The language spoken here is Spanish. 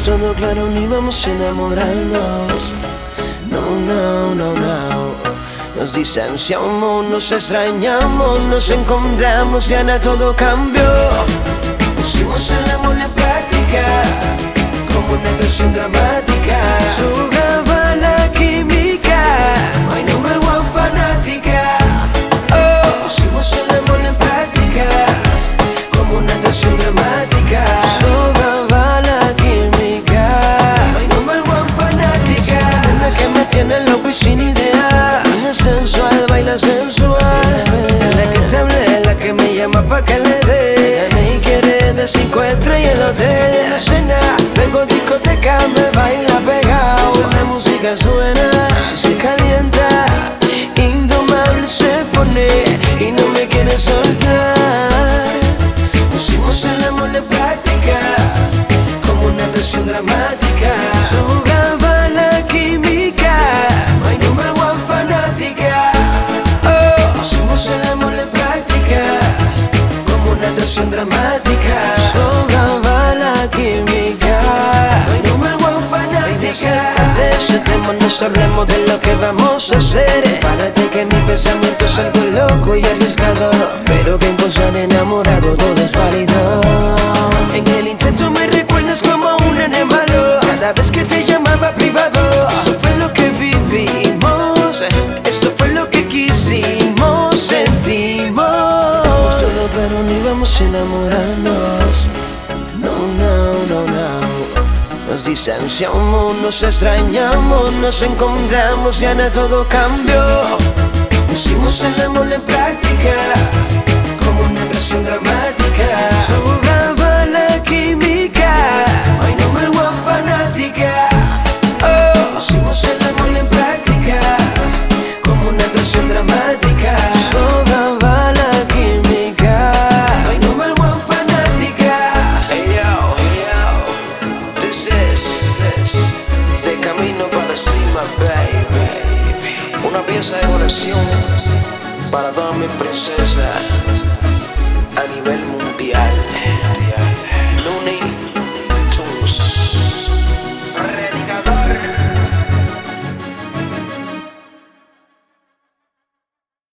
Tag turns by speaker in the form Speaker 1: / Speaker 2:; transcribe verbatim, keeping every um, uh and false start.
Speaker 1: todo claro, ni vamos a enamorarnos. No, no, no, no. Nos distanciamos, nos extrañamos, nos encontramos, ya nada, todo cambió. Pusimos el amor en práctica, como una atracción dramática. Sobraba la química, my number one fanática. Oh, pusimos el amor en práctica, como una atracción dramática. Sobraba la química, my number one fanática. La que me tiene loco y sin idea, es sensual, baila sensual. La que te hablé, la que me llama pa' que le dé. Me quiere de cinco estrellas el hotel. En la cena, vengo discoteca, me baila pegado. La música suena, si se calienta, indomable se pone y no me quiere soltar. Pusimos el amor en práctica, como una atracción dramática. Sobraba la química, my number one fanática. Oh, pusimos el amor en práctica, como una atracción dramática. Sobraba la química, my number one fanática. De ese tema nos hablemos de lo que vamos a hacer. Párate que mi pensamiento es algo loco y arriesgado, pero que en cosa de enamorado todo es válido. En el intento me recuerdas como un nene malo, cada vez que te llamaba privado. Eso fue lo que vivimos, esto fue lo que quisimos, sentimos todo, pero ni vamos a enamorarnos. No, no, no, no. Nos distanciamos, nos extrañamos, nos encontramos, ya nada, todo cambió. Pusimos el amor en práctica, como una atracción dramática. Sobraba la química, my number one fanática. Oh, pusimos el amor en práctica, como una atracción dramática. Sobraba la química, my number one fanática. Hey yo, hey yo, this is De Camino para Cima, baby. Una pieza de oración para todas mis princesas.